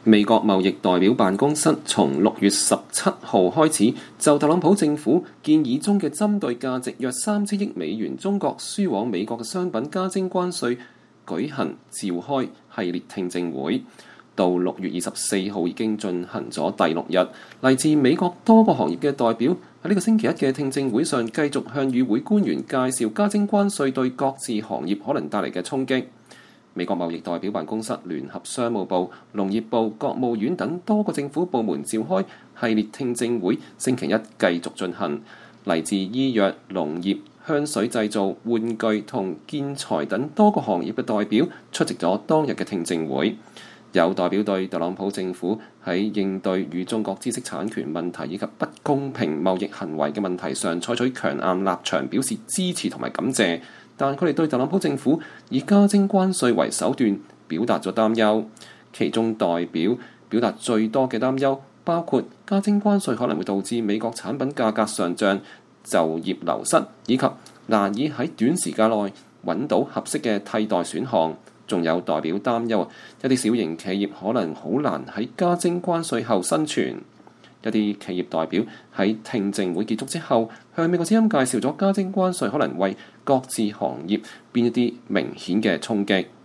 美國貿易代表辦公室從6月17號開始，就特朗普政府建議中嘅針對價值約3000億美元中國輸往美國嘅商品加徵關稅舉行召開系列聽證會，到6月24號已經進行咗第6日。嚟自美國多個行業嘅代表喺呢個星期一嘅聽證會上，繼續向與會官員介紹加徵關稅對各自行業可能帶嚟嘅衝擊。美國貿易代表辦公室、聯合商務部、農業部、國務院等多個政府部門召開系列聽證會，星期一繼續進行。嚟自醫藥、農業、香水製造、玩具同建材等多個行業嘅代表出席咗當日嘅聽證會。有代表對特朗普政府喺應對與中國知識產權問題以及不公平貿易行為嘅問題上採取強硬立場表示支持同埋感謝，但佢哋對特朗普政府以加徵關稅為手段表達咗擔憂。其中代表表達最多嘅擔憂包括加徵關稅可能會導致美國產品價格上漲、就業流失以及難以喺短時間內揾到合適嘅替代選項。仲有代表擔憂一啲小型企業可能好難喺加徵關稅後生存。一啲企業代表喺聽證會結束之後，向美國之音介紹咗加徵關稅可能為各自行業變一啲明顯嘅衝擊。